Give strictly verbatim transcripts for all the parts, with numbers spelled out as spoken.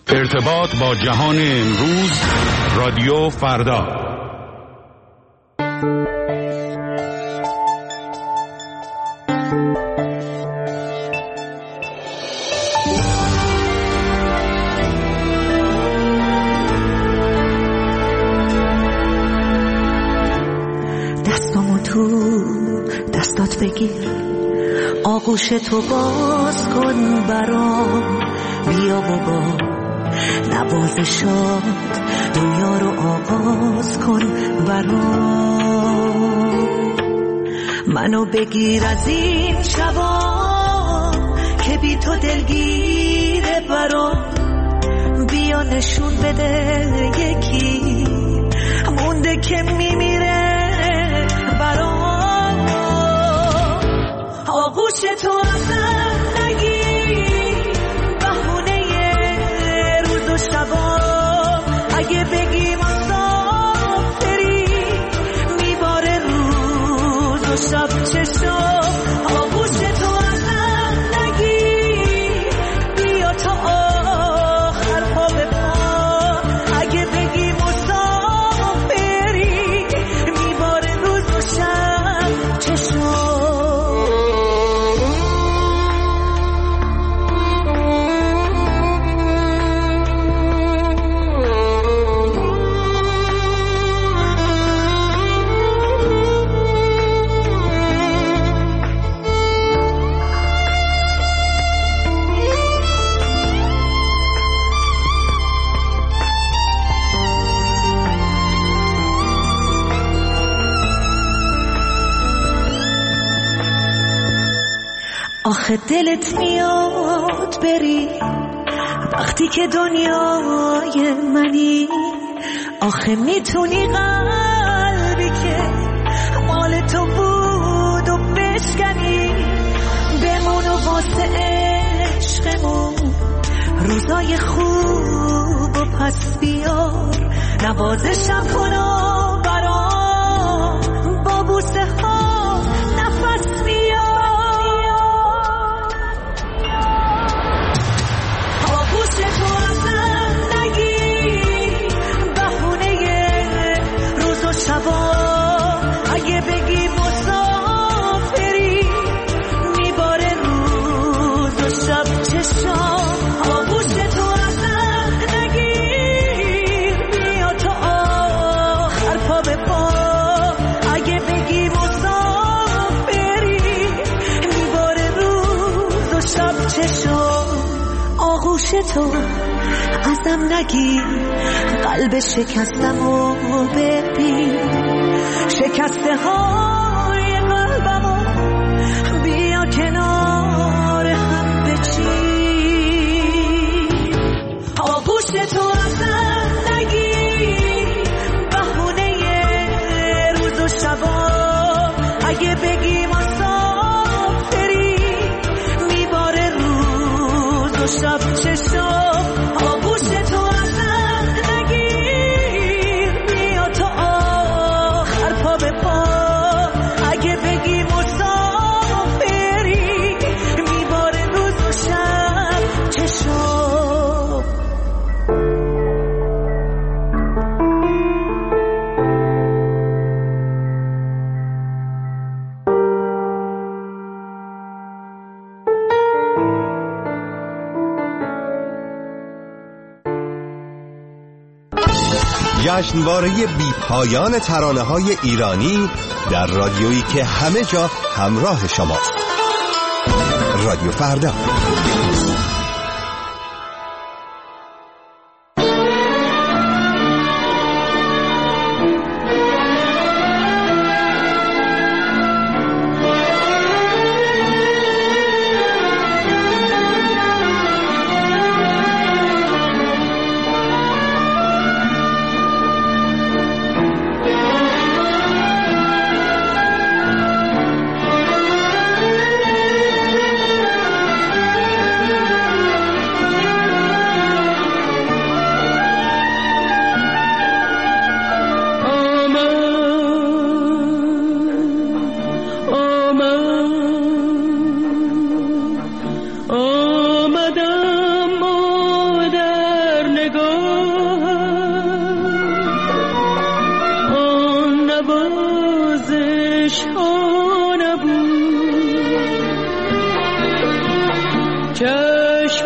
ارتباط با جهان امروز، رادیو فردا. دستامو تو دستات بگیر، آغوش تو باز کن برام، بیا و با نوازشات دنیا رو آغاز کن برام. منو بگیر از این شبا که بی تو دلگیره برام، بیا نشون بده یکی مونده که میمیره برام. آغوش تو ازم نگیر، بهونه روز و شبا، اگه بگی مسافری میباره روز و شب چشم. آغوش تو ازم نگیر، بیا تا آخر پا به پا، اگه بگی مسافری میباره روز و شب چشم. آخه دلت میاد بری وقتی که دنیای منی، آخه میتونی قلبی که مال تو بود و بشکنی، بمون و واسه عشقمون روزای خوب و پس بیار، نوازشم کن و برام با بوسه ها نفس بیار. اگه بگی مسافری میباره روز و شب چشم. آغوش تو ازم نگیر، بیا تا آخر پا به پا، اگه بگی مسافری میباره روز و شب چشم. آغوش تو ازم نگیر، قلب شکستم و ببین، شکسته های قلبمو بیا کنار هم بچین. آغوش تو ازم نگیر، بهونه روز و شبا، اگه بگی مسافری میباره روز و شب چشم. آغوش تو ازم نگیر، بیا تا آخر پا به پا، اگه بگی مسافری میباره روز و شب چشم. جشنواره بی پایان ترانه‌های ایرانی در رادیویی که همه جا همراه شماست. رادیو فردا.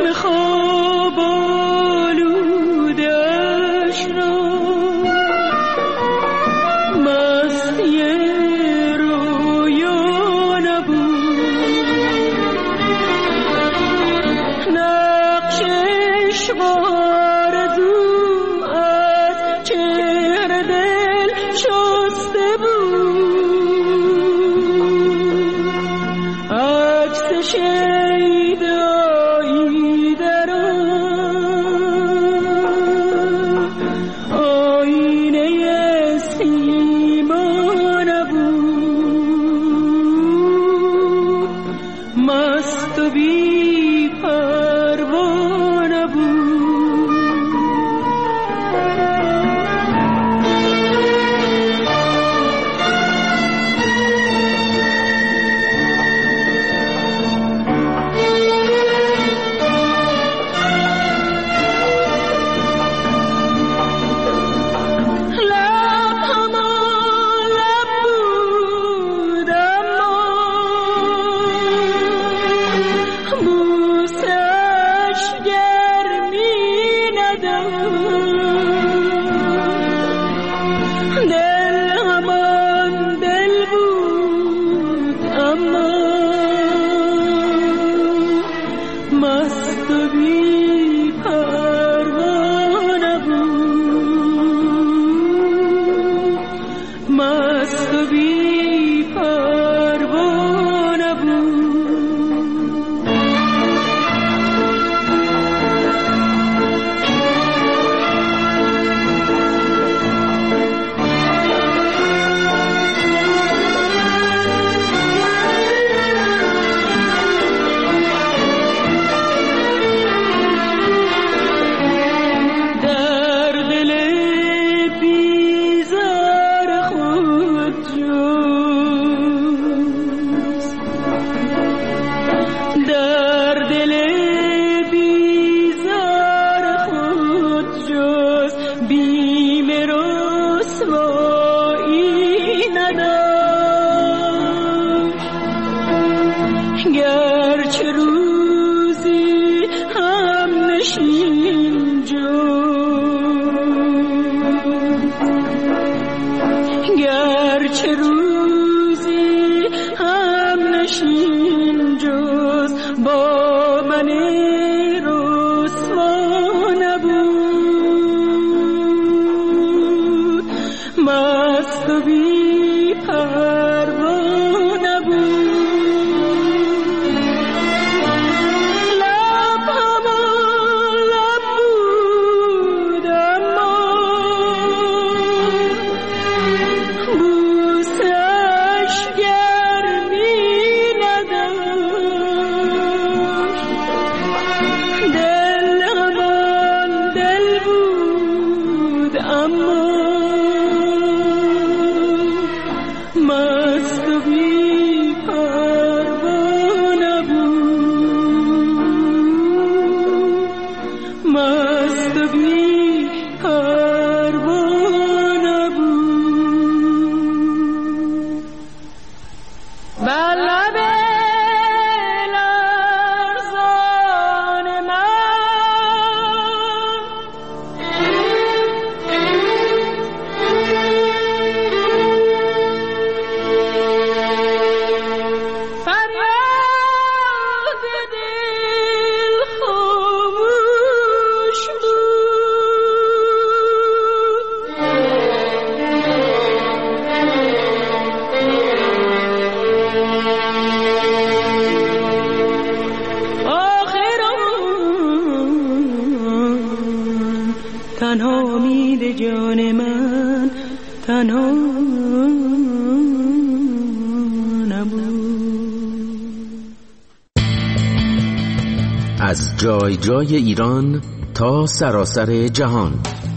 از جای جای ایران تا سراسر جهان،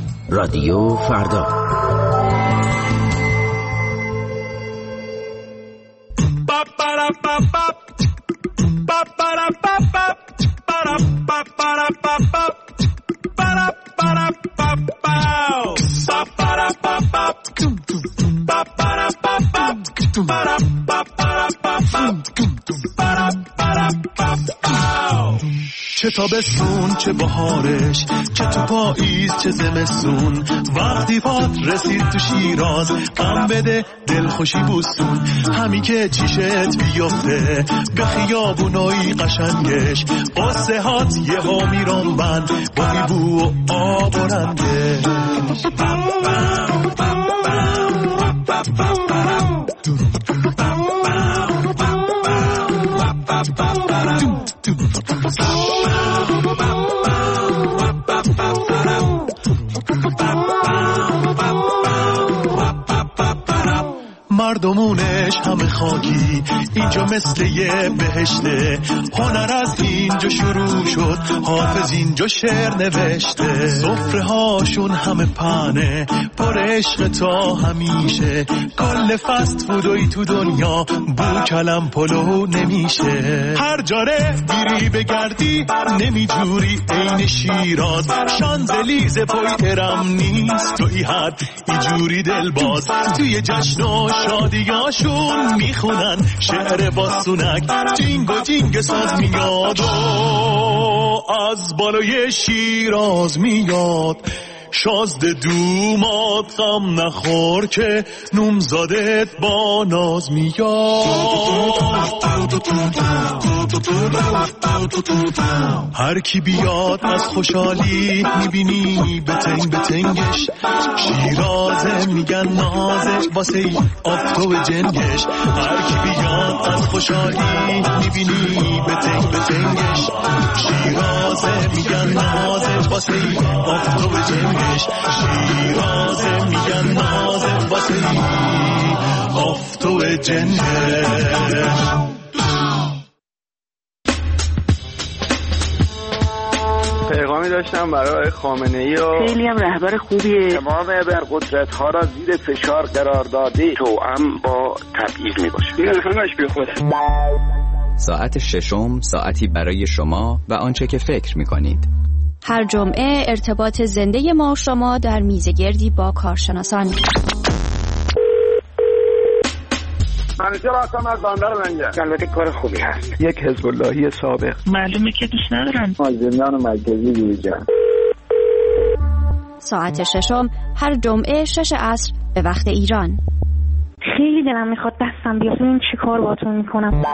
رادیو فردا. تابستون چه بهارش، چه تو پاییز چه زمستون، وقتی پات رسید تو شیراز غم بده دل خوشی بوستون. همی که چیشت بیفته به خیابونای قشنگش، قصه هات یه ها میرون بند با بو و آب و رنگش. مردمونش همه خاکی، اینجا مثل یه بهشته. هنر از اینجا شروع شد، حافظ اینجا شعر نوشته. سفره هاشون همه پنه پر عشق تا همیشه، کل فست فودوی تو دنیا بو کلم پلو نمیشه. هر جاره بیری بگردی نمیجوری این شیراز، شانزلیز پای ارم نیست توی حد ایجوری دل باز. توی جشن و شادیاشون میخونن شعر باسونک، جینگ و جینگ ساز میاد و از بالای شیراز میاد. شازده دومات غم نخور که نومزادت با ناز میاد. هر کی بیاد از خوشحالی میبینی بتنگ بتنگش، شیرازه میگن نازه واسه ای آفتو جنگش. هر کی بیاد از خوشحالی میبینی بتنگ بتنگش، شیرازه میگن نازه واسه ای آفتو جنگش. شیرازه میگن نازه واسه ای آفتو جنگش. پیغامی داشتم برای خامنه‌ای و خیلی هم رهبر خوبیه. تمام ابرقدرت ها را زیر فشار قرار داده، توأم با تبعیض میباشه. این همش بی خوده. ساعت ششم ساعتی برای شما و آنچه که فکر میکنید. هر جمعه ارتباط زنده ما شما در میزگردی با کارشناسان. منیجر هستم از بندر لنگر. البته کار خوبی هست. یک حزب اللهی سابق. معلومه که دوست ندارم. مازندران مرکزی دیجان. ساعت ششم هر جمعه شش عصر به وقت ایران. خیلی دلم میخواد دستم بیفته، این چی کار باتون میکنم.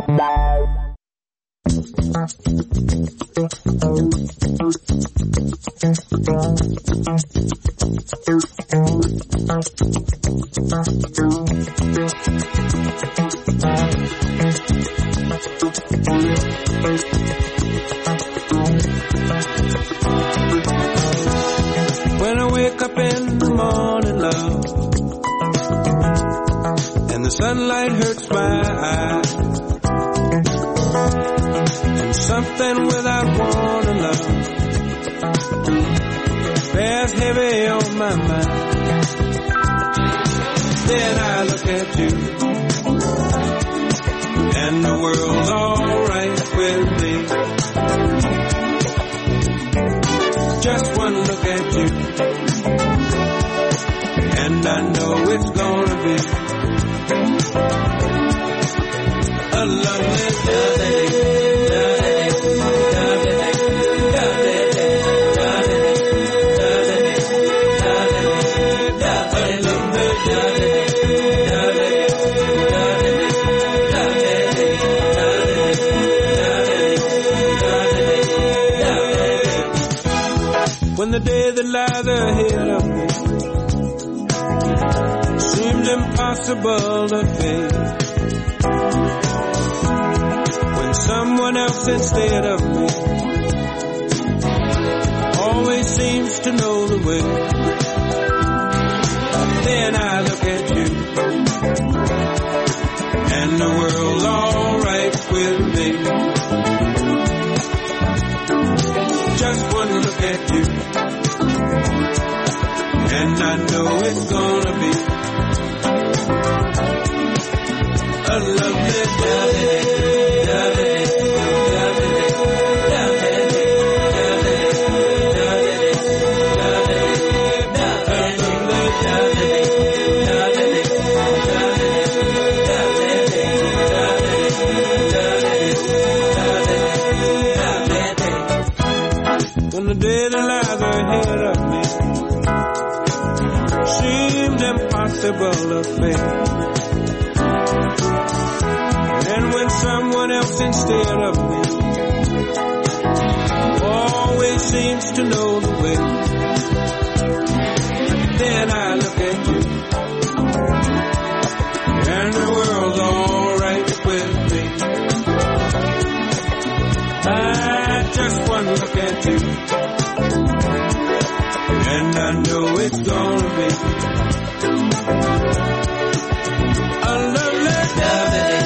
When I wake up in the morning, love, and the sunlight hurts my eyes, and something without warning, love, bears heavy on my mind. Then I look at you, and the world's alright with me. Just one look at you, and I know it's gonna be a lovely day. When the day that lies ahead of me seems impossible to face, when someone else instead of me always seems to know the way, then I look at you and the world's alright with me. Just one look at you, and I know it's gonna be a lovely day. when the day that lies ahead of me seems impossible to face. And when someone else instead of me always seems to know the way, then I look at you and the world's all right with me. I just one look at you and I know it's gonna be a lovely day.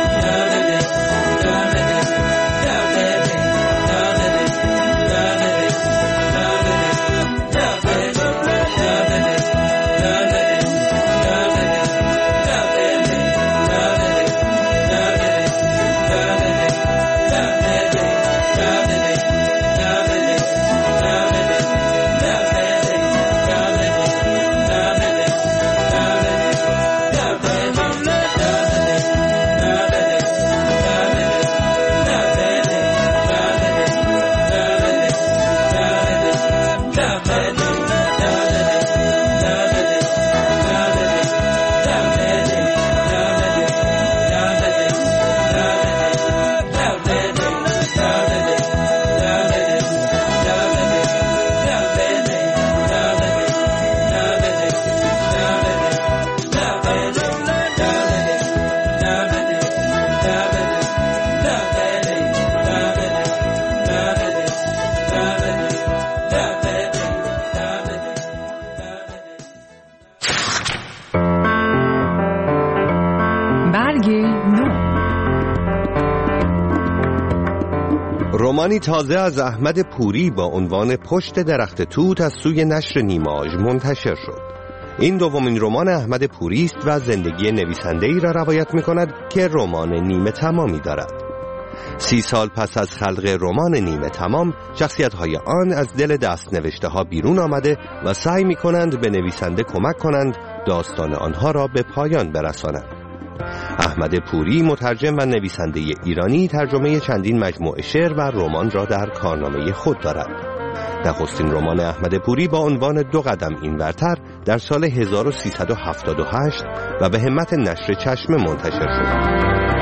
رمانی تازه از احمد پوری با عنوان پشت درخت توت از سوی نشر نیماژ منتشر شد. این دومین رمان احمد پوری است و زندگی نویسنده‌ای را روایت می‌کند که رمان نیمه تمامی دارد. سی سال پس از خلق رمان نیمه تمام، شخصیت‌های آن از دل دست نوشته‌ها بیرون آمده و سعی می‌کنند به نویسنده کمک کنند داستان آنها را به پایان برسانند. احمد پوری مترجم و نویسنده ایرانی ترجمه چندین مجموعه شعر و رمان را در کارنامه خود دارد. نخستین رمان احمد پوری با عنوان دو قدم اینورتر در سال هزار و سیصد و هفتاد و هشت و به همت نشر چشمه منتشر شد.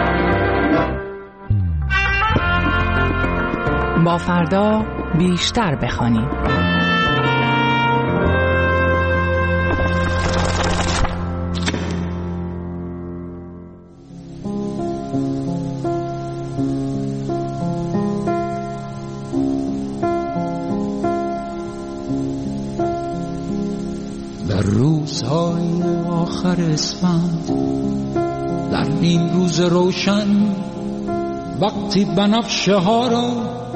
با فردا بیشتر بخوانید. روزهای آخر اسفند، در نیم روز روشن، وقتی بنفشه ها را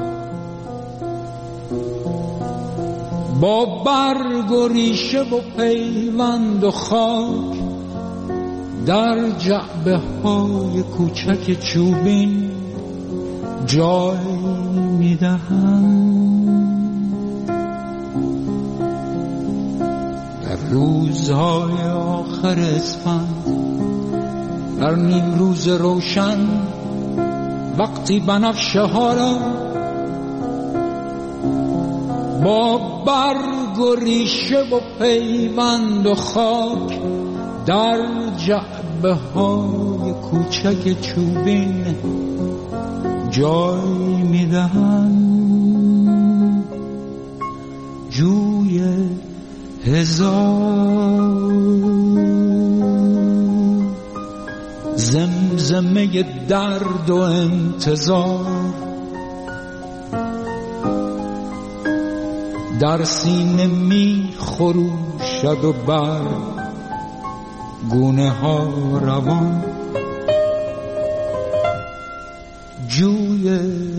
با برگ و ریشه و پیوند و خاک در جعبه های کوچک چوبین جای میدهند. روزهای آخر اسفند، در نیم روز روشن، وقتی بنفشه ها را با برگ و ریشه و پیوند و خاک در جعبه های کوچک چوبین جای میدهند. جوی هزار زمزمه درد و انتظار در سینه می خروشد و بر گونه ها روان. جوی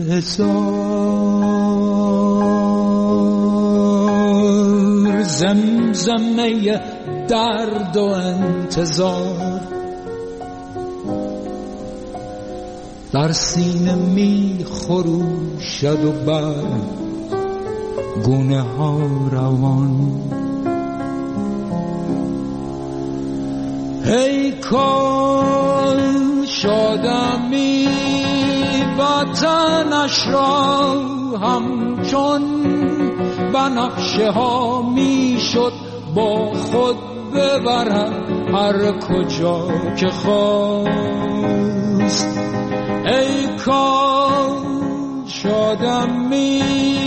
هزار زمزمه درد و انتظار در سینه می خروشد و بر گونه ها روان. ای کاش آدمی وطنش را همچون بنفشه ها میشد با خود ببرد هر کجا که خواست. ای کاش آدمی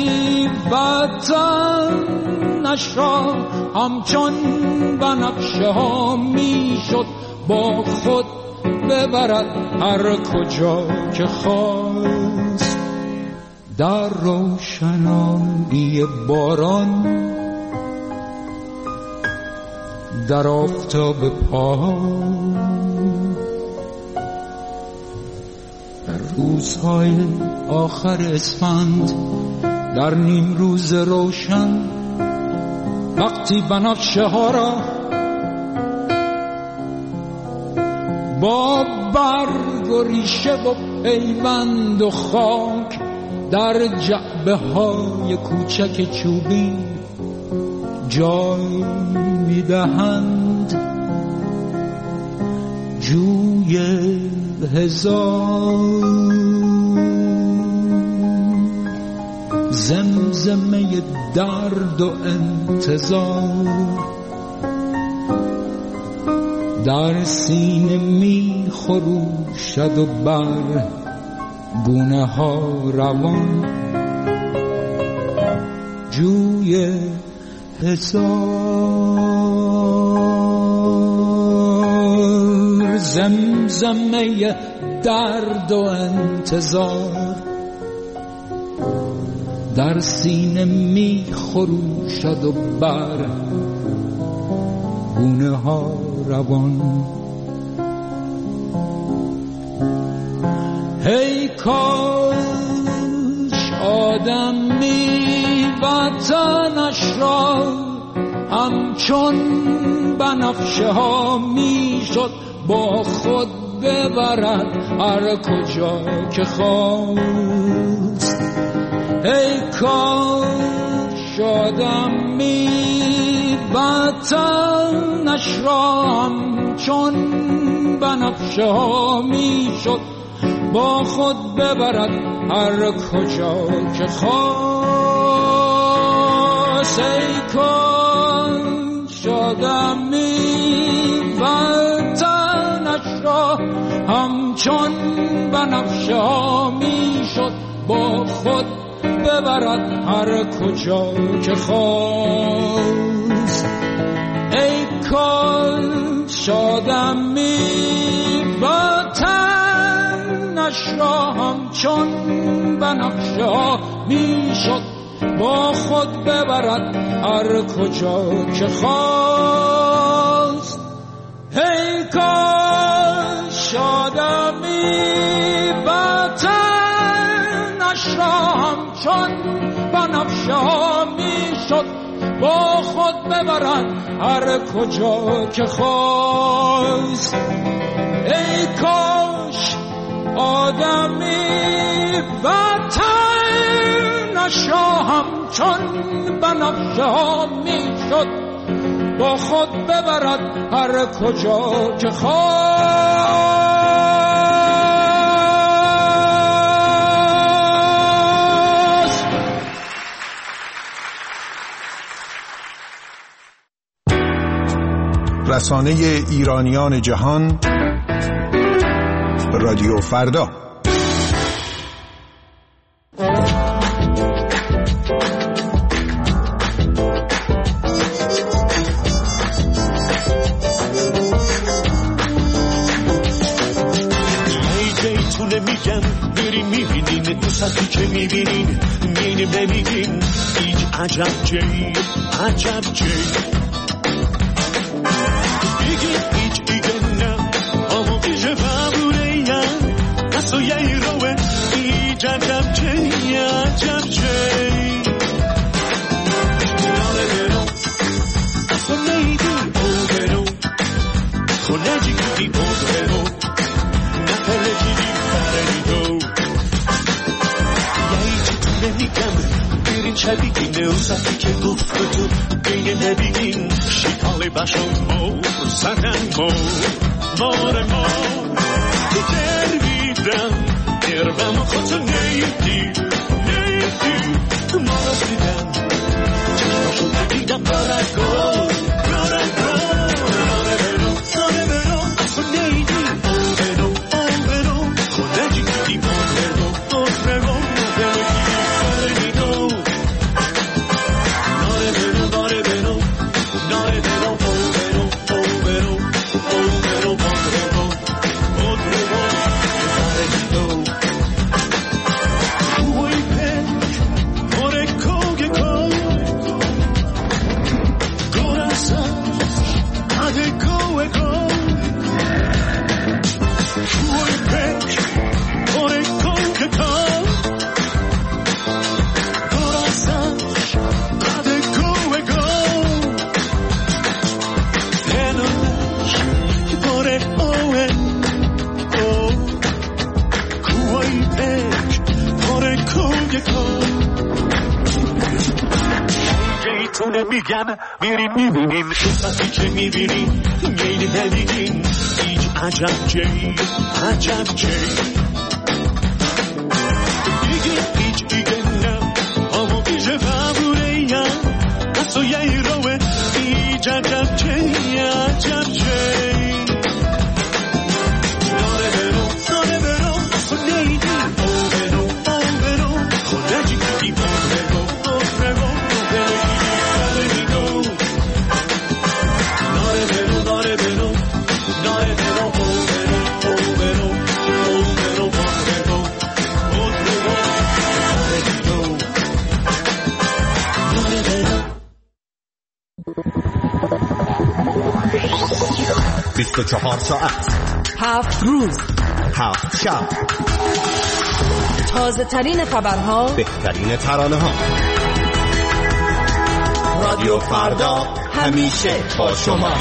وطنش را همچون بنفشه ها میشد با خود ببرد هر کجا که خواست. در روشنایی باران، در آفتاب پایان، در روزهای آخر اسفند، در نیم روز روشن، وقتی بنفشه ها را با برگ و ریشه و پیوند و خاک در جعبه های کوچک چوبی جای میدهند، جوی هزار زمزمه درد و انتظار در سینه می خروشد و بر گونه ها روان جوی هزار زمزمه درد و انتظار در سینه می خروشد و بر گونه ها روان. ای کاش آدمی وطنش را همچون بنفشه ها میشد با خود ببرد هر کجا که خواست. ای کاش آدمی وطنش را همچون بنفشه ها میشد با خود ببرد هر کجا که خواست. ای کاش آدمی وطنش را همچون بنفشه ها میشد با خود ببرد هر کجا که خواست. ای کاش آدمی وطنش را همچون بنفشه ها میشد با خود ببرد هر کجا که خواست. ای کاش آدمی وطنش را همچون بنفشه ها میشد با خود ببرد هر کجا که خواست. ای کاش آدمی وطنش را همچون بنفشه ها میشد با خود ببرد هر کجا که خواست. رسانه ایرانیان جهان، رادیو فردا. میگم بریم میبینین دوستی که میبینین میریم نمیگین هیچ عجب جی عجب جی بگین هیچ دیگه نه آمو بیشه بابوره یا اصلا یه روه هیچ عجب جی عجب جی ناله برو اصلا نیدی او برو خونه جیگی او برو نفره جیگی برین شبیگین اوزتی که گفت تو بین نبیگین شیطال باشم مو زدن مو مار مو درویدم دربم خود نیدی نیدی مارا دیدم میگم میریم میبینیم وقتی که میبینیم گیلی نمیگیم هیچ عجب جایی عجب جایی دیگه هیچ دیگه نه اما بیشه فبوره یا بسو یه روه هیچ عجب جایی عجب جایی داره برو داره برو تو نیدی او برو او برو خونه جی دیوان برو او برو بیست و چهار ساعت هفت روز هفت شب تازه ترین خبرها بهترین ترانه ها رادیو فردا همیشه با شما.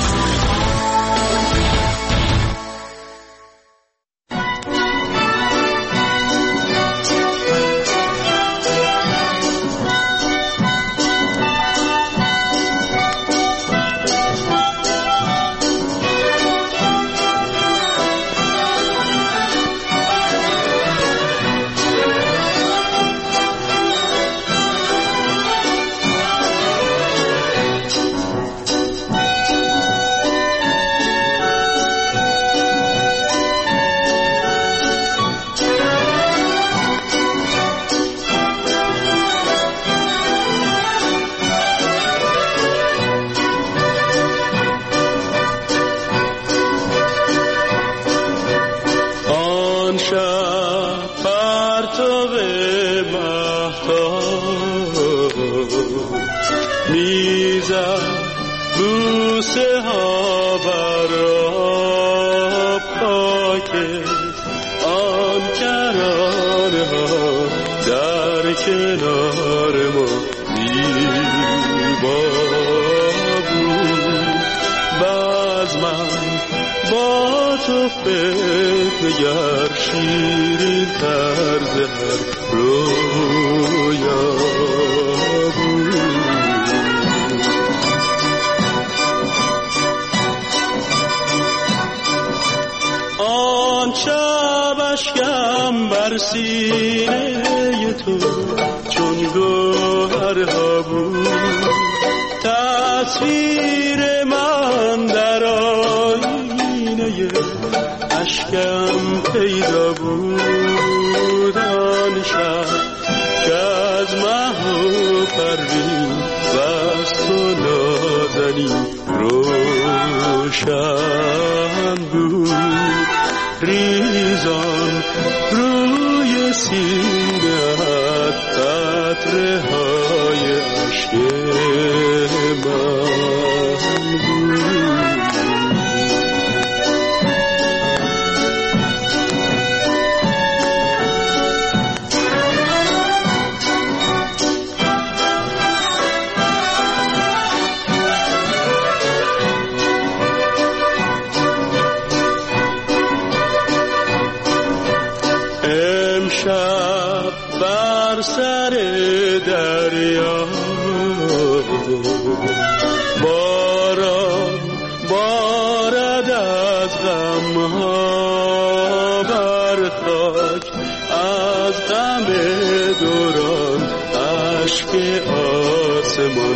آسمان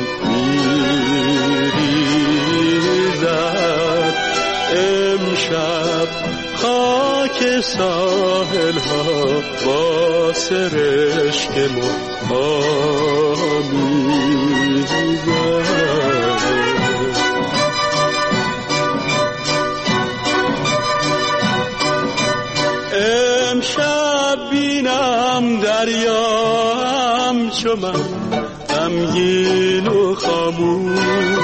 میریزد. امشب خاک ساحل ها با سرشک آمیزد. امشب بینم دریا همچو من غمگین و خاموش،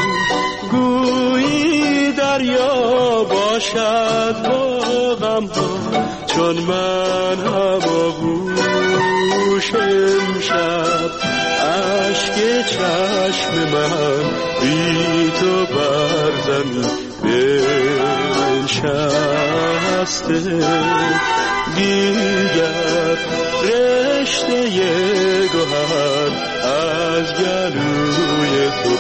گویی دریا باشد با غم ها چون من هماغوش. امشب اشک چشم من بی تو بر زمین بنشسته، دیگر رشته گوهر از گلوی تو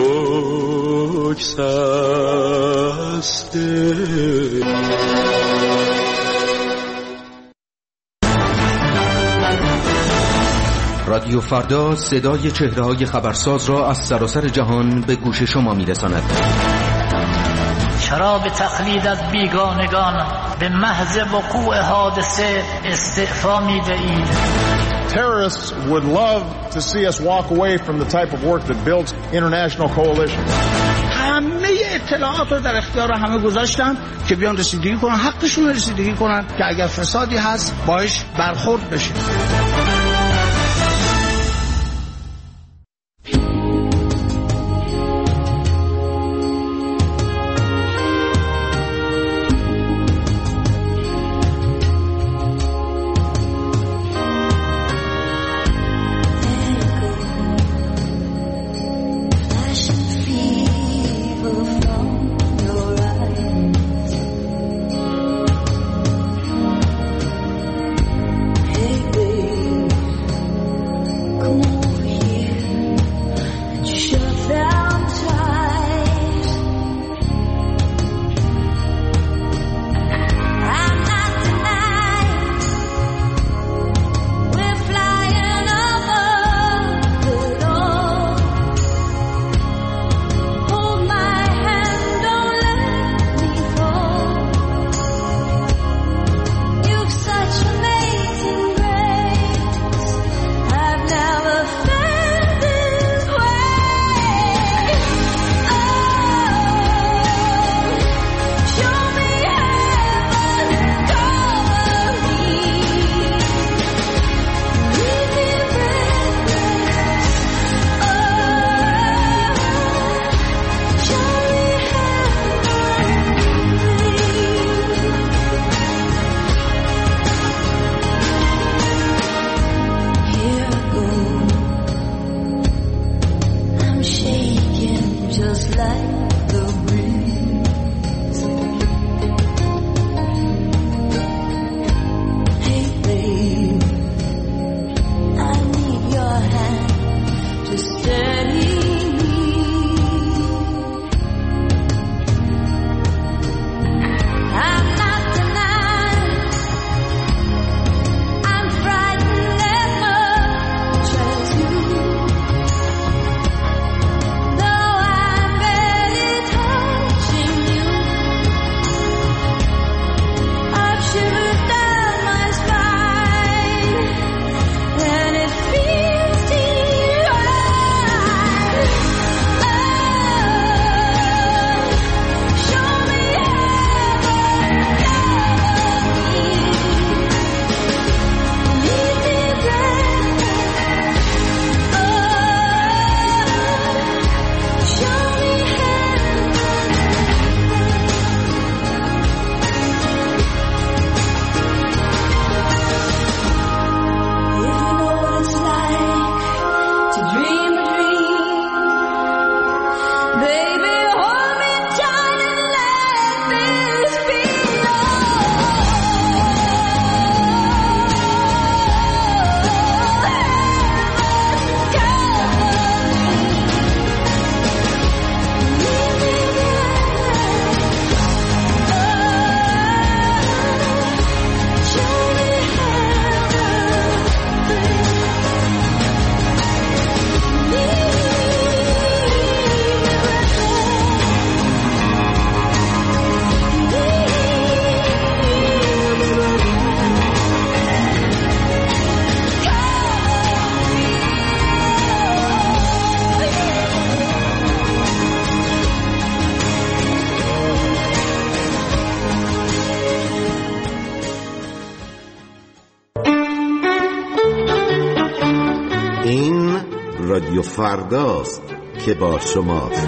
بگسسته. رادیو فردا صدای چهره‌های خبرساز را از سراسر جهان به گوش شما می‌رساند. چرا به تقلید از بیگانگان به محض وقوع حادثه استعفا می‌دهید؟ Terrorists would love to see us walk away from the type of work that builds international coalition. همه اطلاعات رو در اختیار همه گذاشتن که بیان رسیدگی کنن، حقشون رسیدگی کنن که اگر فسادی هست باش برخورد بشه. Hey baby فرداست که با شماست.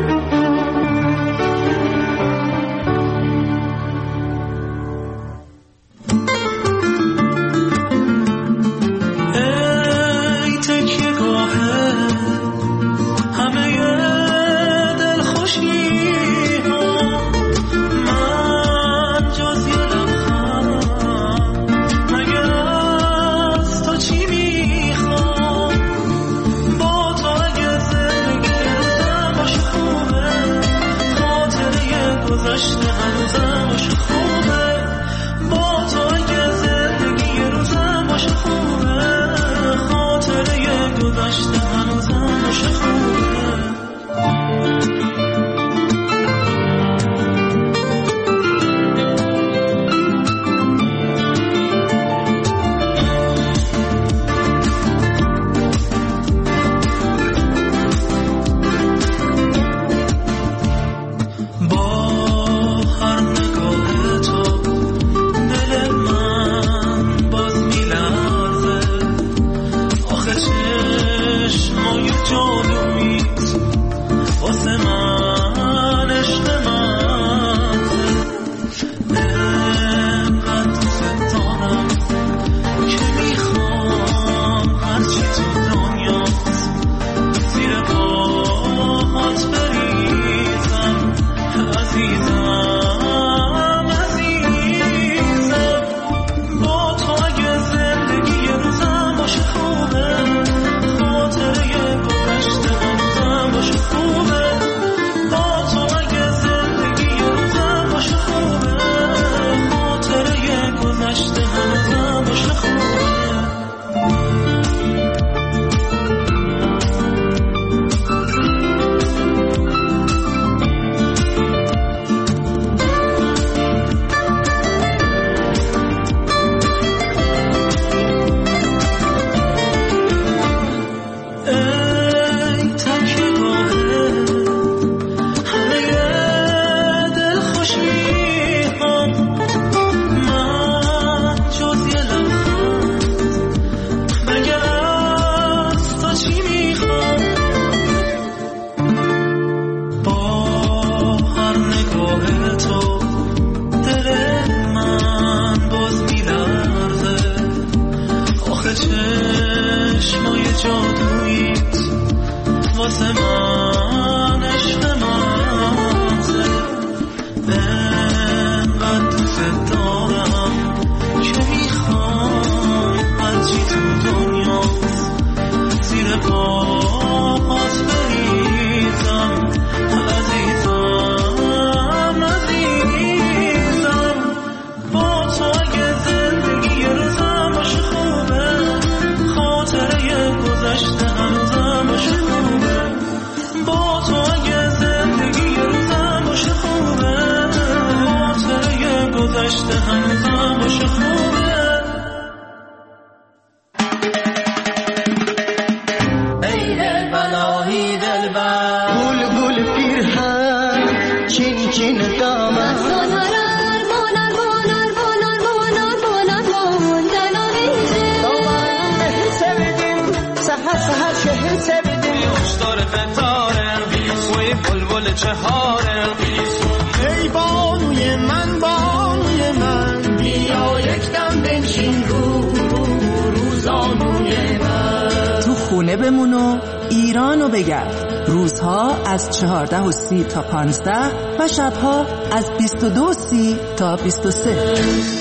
چهارده و سی تا پانزده و شبها از بیست و دو سی تا بیست و سه.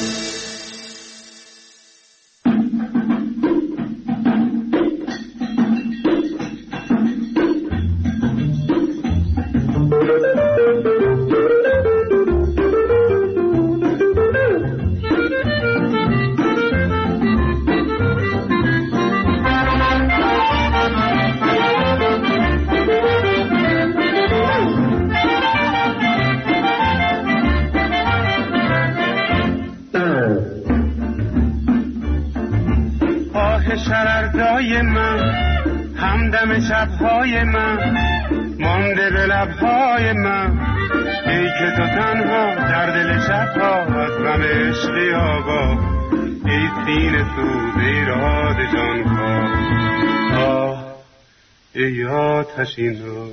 شرردای من همدم شبهای من مانده به لبهای من ای که تو تنها در دل شبها از غم عشقی آگاه ای سینه سوز ایراد جانکاه آه ای آتشین رو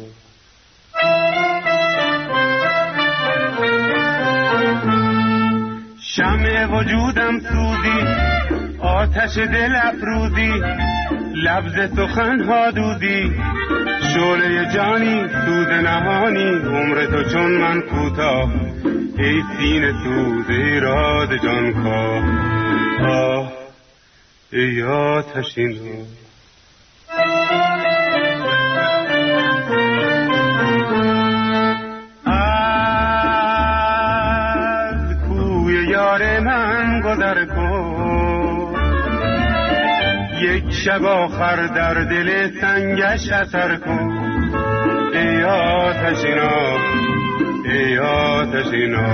شمع وجودم سوزی آتش دل افروزی لبز سخن ها دودی شعله جانی سوز نهانی عمر تو چون من کوتاه ای سینه سوز ایراد جان کا آه ای آتشین رو از کوی یار من گذر کن یک شب آخر در دل سنگش اثر کن ای آتشینا ای آتشینا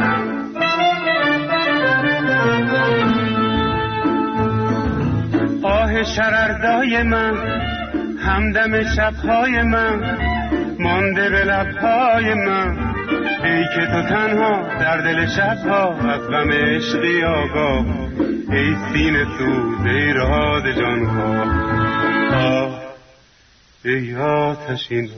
آه شرردای من همدم شبهای من مانده به لبهای من ای که تو تنها در دل شبها از غم عشقی آگاه ای سینه سوز ای راد جانها آه ای آتشین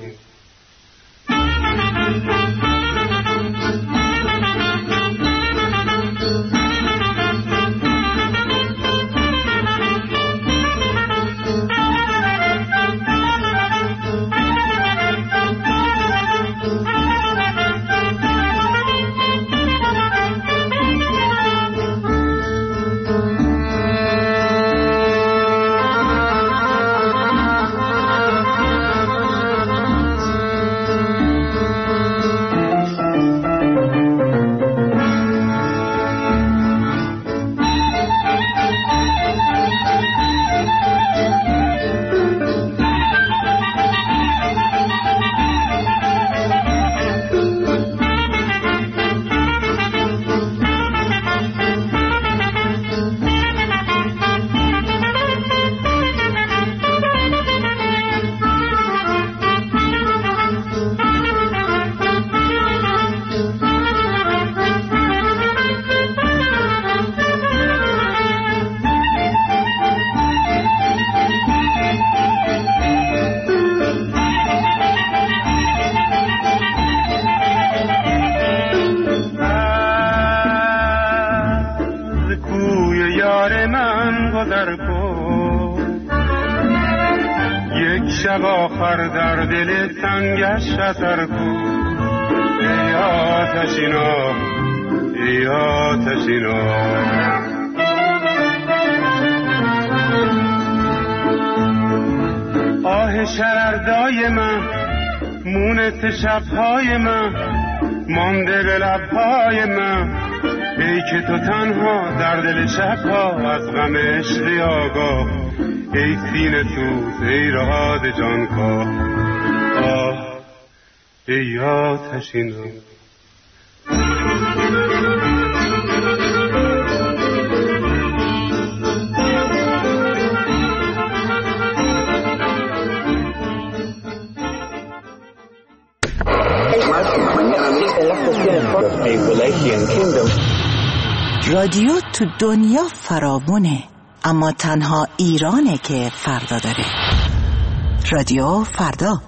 شب آخر در دل سنگش اثر کن ای آتشینا ای آتشینا آه شرردای من مونت شبهای من مانده به لبهای من ای که تو تنها در دل شبها از غم عشقی آگاه ای سینه سوز ای راد جان کا آه ای آتشین رو رادیو تو دنیا فراوونه اما تنها ایرانه که فردا داره. رادیو فردا.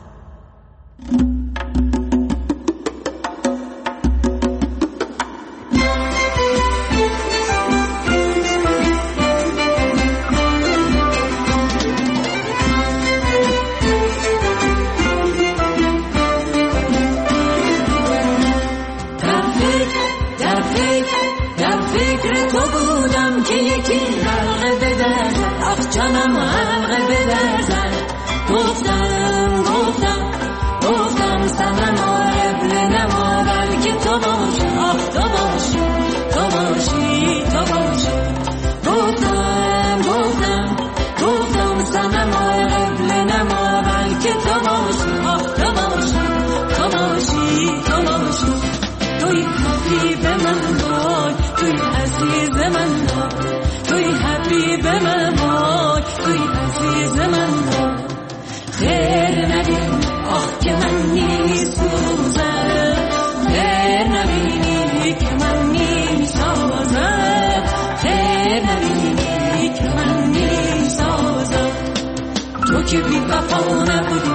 جانم حلقه به درزن گفتم گفتم گفتم سنم آرب نما بلکه تو باشی آخ تو باشی تو باشی تو باشی گفتم گفتم گفتم سنم آرب نما بلکه تو باشی آخ تو باشی تو باشی تو باشی توی حبیب من وای توی عزیز من وای توی حبیب من وای توی عزیز من وای خیر نبین آه که من نیسوزم خیر نبینی که من نیسازم خیر نبینی که من نیسازم تو که بی وفا نبودی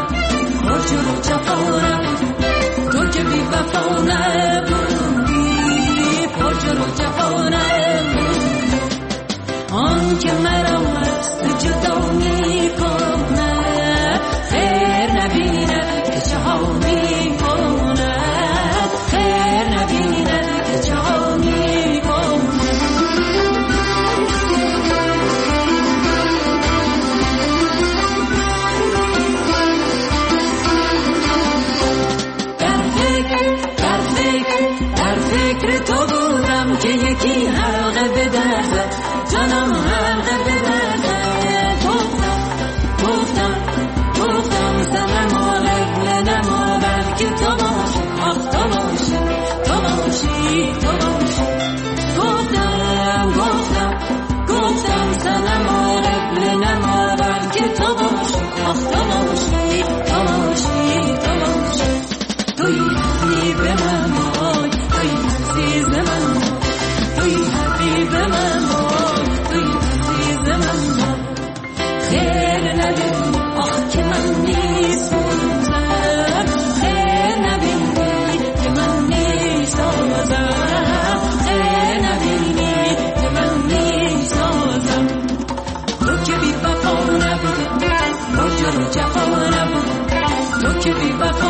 جانم حلقه بزنه. گفتم گفتم گفتم سلام و قبل نما بلکه تو باشی، آخ تو باشی تو باشی تو باشی. گفتم گفتم گفتم سلام و قبل نما بلکه تو باشی، آخ تو باشی تو باشی تو باشی. توی حبیب من وای، توی عزیز من، توی حبیب من وای، توی عزیز من. خیر نبینی آخ که من نیسوزم، خیر نبینی که من نیسازم، خیر نبینی که من نیسازم. تو که بی وفا نبودی، با جر و جفا نبودی، تو که بی وفا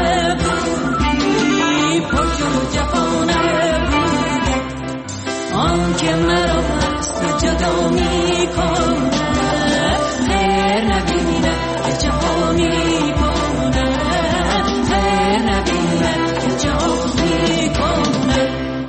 نبودی، با جر و جفا نبودی. آن که مرا از تو جدا میکنه، خیر نبینه که جهان میکنه، خیر نبینه که جهان میکنه.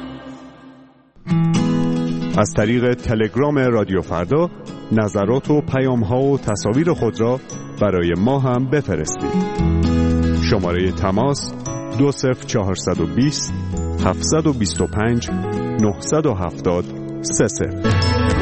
از طریق تلگرام رادیو فردا نظرات و پیام‌ها و تصاویر خود را برای ما هم بفرستید. شماره تماس دو صفر چهارصد و بیست هفتصد و بیست و پنج نهصد و هفتاد سه صفر.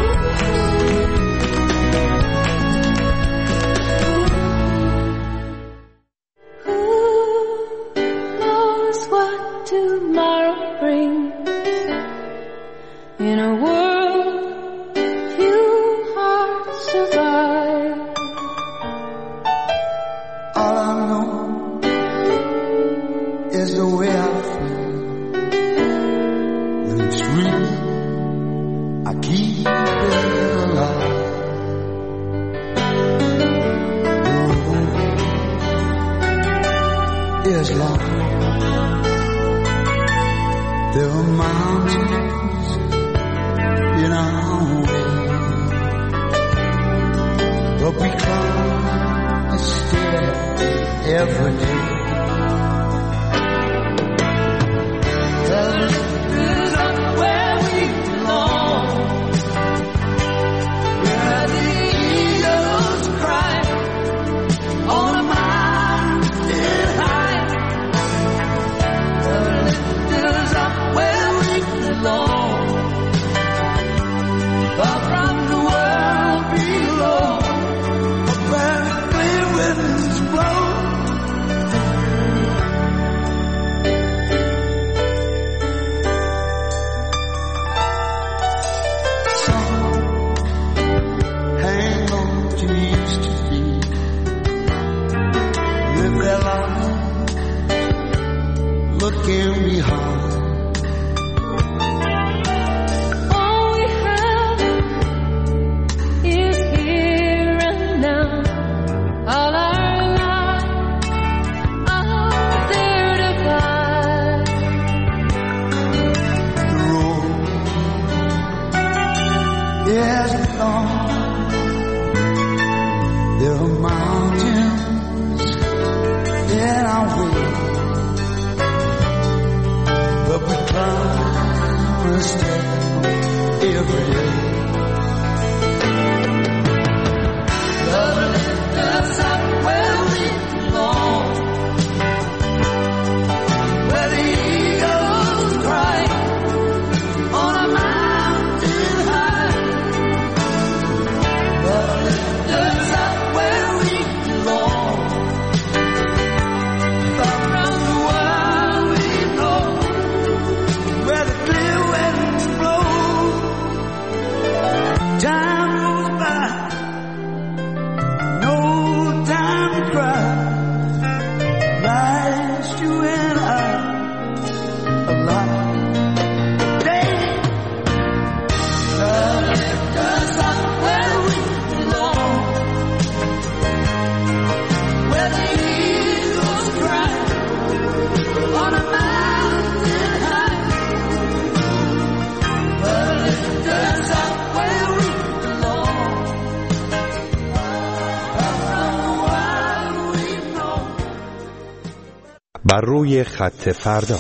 بر روی خط فردا.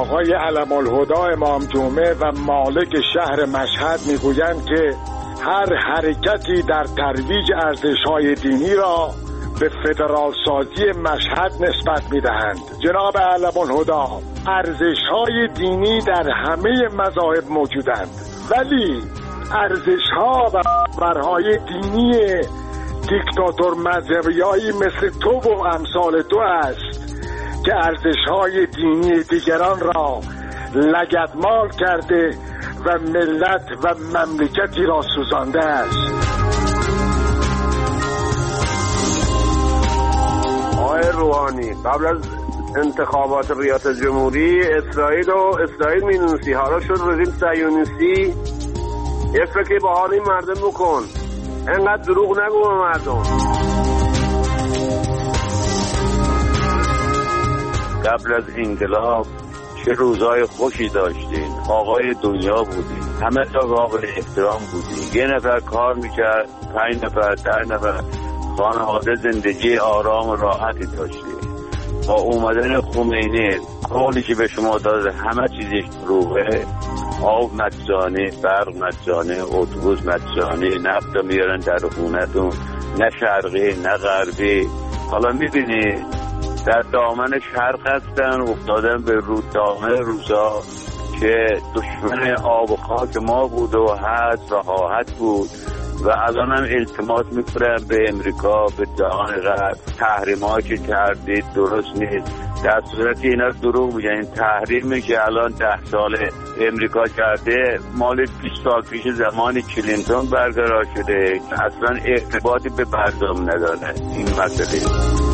آقای علم الهدی امام جمعه و مالک شهر مشهد میگویند که هر حرکتی در ترویج ارزش‌های دینی را به فدرال سازی مشهد نسبت میدهند. جناب علم الهدی، ارزش‌های دینی در همه مذاهب موجودند، ولی ارزش‌ها و باورهای دینی دیکتاتور مذهبیایی مثل تو و امثال تو است که ارزش‌های دینی دیگران را لگدمال کرده و ملت و مملکتی را سوزانده است. آقای روحانی، قبل از انتخابات ریاست جمهوری اسرائیل و اسرائیل مینوسی، حالا شد رژیم صهیونیستی. یه فکری با حال این مردم بکن، انقدر دروغ نگو به مردم. قبل از انقلاب چه روزای خوشی داشتین، آقای دنیا بودین، همه تا قابل احترام بودین، یه نفر کار میکرد، پنج نفر ده نفر، خانواده زندگی آرام و راحتی داشتین. با اومدن خمینی قولی که به شما داده همه چیزش دروغه، آب مجانی، برق مجانی، اتوبوس مجانی، نفت میارن در خونتون، نه شرقی نه غربی. حالا میبینی در دامن شرق هستن، افتادن به رو دامن روسا که دشمن آب و خاک ما بود و هست و خواهد بود و الان هم التماس میکنن به امریکا، به جهان غرب، تحریم‌هایی که کردید درست نیست. در صورتی اینا دروغ میگن. این تحریمی که الان ده ساله امریکا کرده مال بیست سال پیش زمانی کلینتون برقرار شده، اصلا ارتباطی به مردم نداره این مسئله.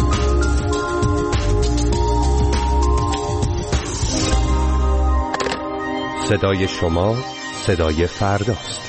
صدای شما صدای فرداست.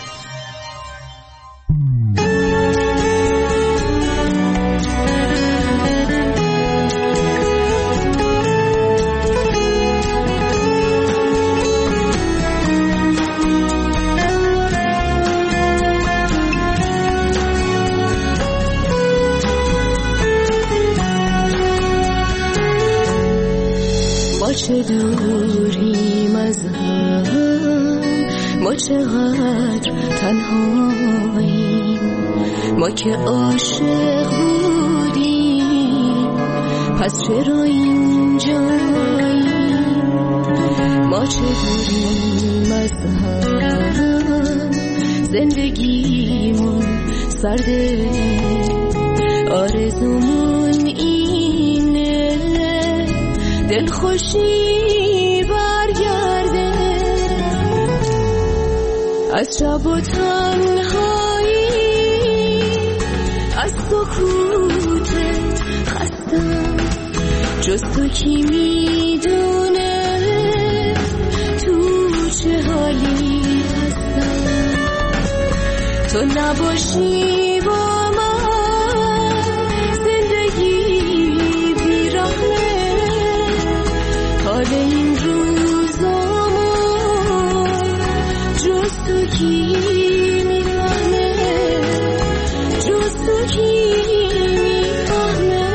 ما چه دوریم از هم، ما چقدر تنهاییم، ما که عاشق بودیم پس چرا اینجاییم. ما چه دوریم از هم، زندگیمون سرده، آرزومون اینه دل خوشی برگرده. از شب و تنهایی، از سکوتت خستم، جز تو کی میدونه تو چه حالی هستم. تو نباشی با من زندگی بیرحمه، حال این روزامو جز تو کی میفهمه، جز تو کی میفهمه.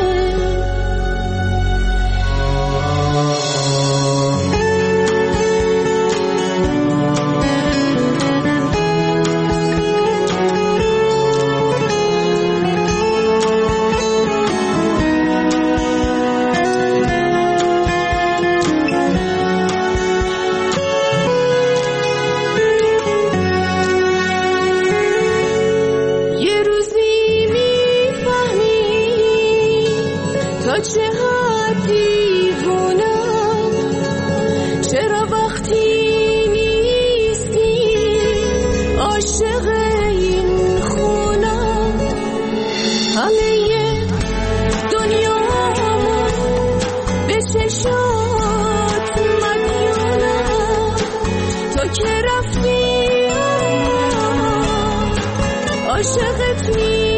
چه حد دیوونم، چرا وقتی نیستی عاشق این خونم. همه دنیامو به چشات مدیونم، تو که رفتی عاشقت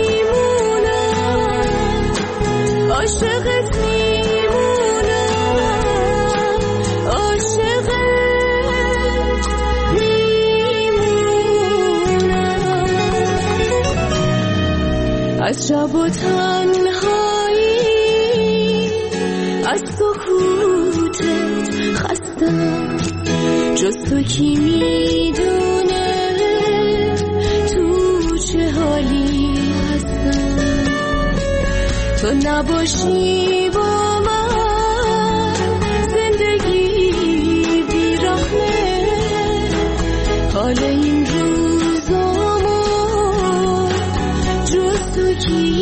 میمونم، عاشقت میمونم، عاشقت میمونم. از شب و تنهایی، از سکوتت خسته، هستم، جز تو کی میدونه تو چه حالی هستم. تو نباشی با من زندگی بیرحمه، حال این روزامو جز تو کی